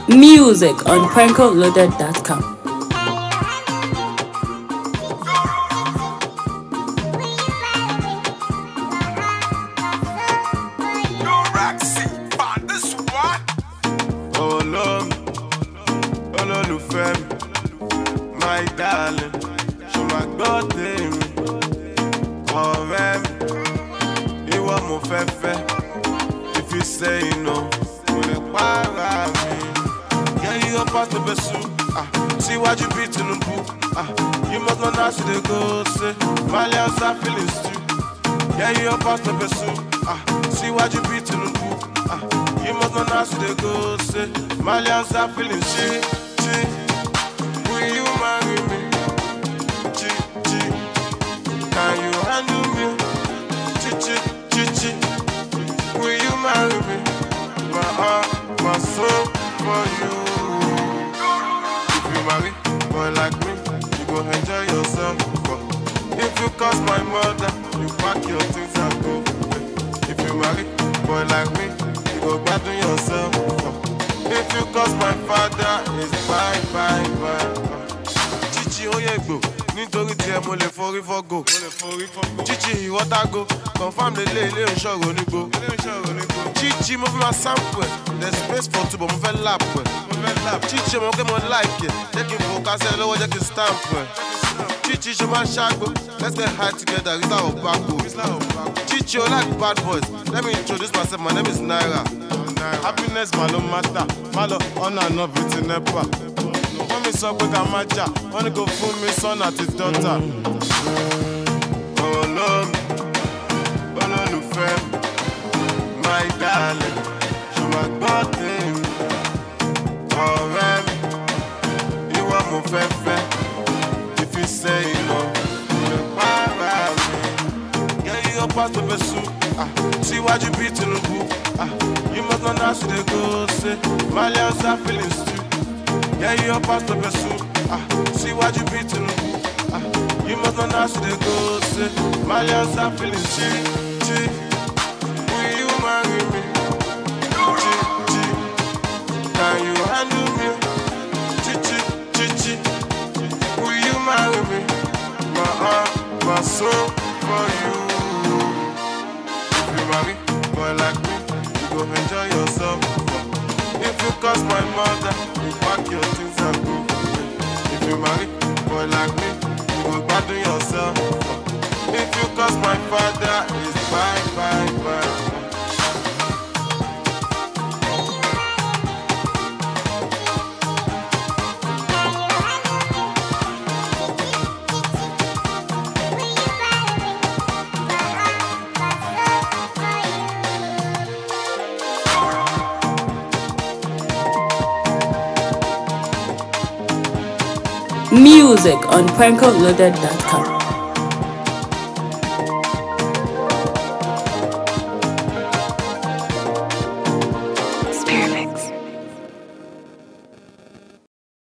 Music on prankoloaded.com. My darling, show my God me. Ọ̀rẹ́ mi, ìwọ mo fẹ́ fẹ́. If you say no, kò lè para mi. Yeah, you up past the best suit. Síwájú bí Tinubu. You must know how to dey go say. Malians are feeling stew. Yeah, you up past the best suit. Síwájú bí Tinubu. You must know how to dey go say. Malians are feeling stew. Will you marry me? Can you handle me? Will you marry me? My heart, my soul for you. If you marry boy like me, you go enjoy yourself. If you cause my mother, you pack your things and go. If you marry boy like me, you go battle yourself. If you cause my father, it's bye. Chichi Oyegbo, nítorí tí ẹ mo lè forí fọ́gò. Chichi ìwọ́tàgò, confirm lélẹ̀ ilé ìṣòro onígbò. Chichi mo fi máa sample ẹ̀, there's space for two but mo fẹ́ lap ẹ̀. Chichi mo kẹ́ mo like ẹ̀, jẹ́ kí n fò kásẹ̀ lọ́wọ́ jẹ́ kí n stamp ẹ̀. Chichi ṣe máa ṣàgbó, let's get high together, Rita Obako. Chichi o like bad boys, let me introduce myself, my name is Naira. Happiness ma ló matter, má lọ ọ̀nà àná bíi ti NEPA. Wọ́n mi sọ pé ká má jà, wọ́n ní kò fún mi son àti daughter. Olólùfẹ́, my darling, ṣo máa gbọ́ tèmi. Ọ̀rẹ́ mi, ìwọ mo fẹ́ fẹ́. If you say no, lè para mi. Yeah, you up past the best suit. Síwájú bí Tinubu. You must know how to dey go say. Malians are feeling stew. Yeah, you up past the best suit. Síwájú bí Tinubu. You must know how to dey go say. Malians are feeling stew. Will you marry me? Can you handle me? Will you marry me? My heart, my soul for you. If you marry boy like me, you go enjoy yourself. If you cause my mother, you pack your things and go. If you marry boy like me, you go battle yourself. If you cause my father, it's bye. Music on prankoloaded.com.